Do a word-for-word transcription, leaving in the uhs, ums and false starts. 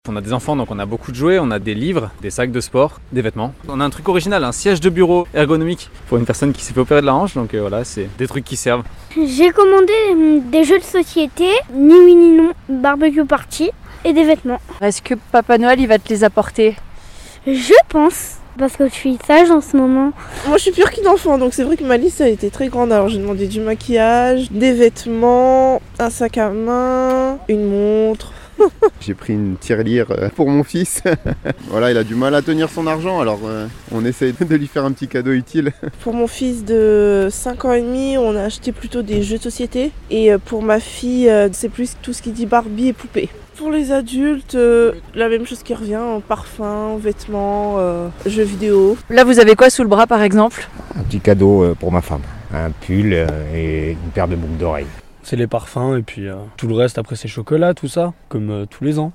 On a des enfants, donc on a beaucoup de jouets, on a des livres, des sacs de sport, des vêtements. On a un truc original, un siège de bureau ergonomique pour une personne qui s'est fait opérer de la hanche, donc euh, voilà, c'est des trucs qui servent. J'ai commandé des jeux de société, ni oui ni non, barbecue party et des vêtements. Est-ce que Papa Noël il va te les apporter? Je pense, parce que je suis sage en ce moment. Moi je suis pure qu'une enfant, donc c'est vrai que ma liste a été très grande. Alors j'ai demandé du maquillage, des vêtements, un sac à main, une montre. J'ai pris une tirelire pour mon fils. Voilà, il a du mal à tenir son argent, alors euh, on essaye de lui faire un petit cadeau utile. Pour mon fils de cinq ans et demi, on a acheté plutôt des jeux de société. Et pour ma fille, c'est plus tout ce qui dit Barbie et poupée. Pour les adultes, euh, la même chose qui revient, parfum, vêtements, euh, jeux vidéo. Là vous avez quoi sous le bras par exemple? Un petit cadeau pour ma femme, un pull et une paire de boucles d'oreilles. C'est les parfums et puis euh, tout le reste après c'est chocolat, tout ça, comme euh, tous les ans.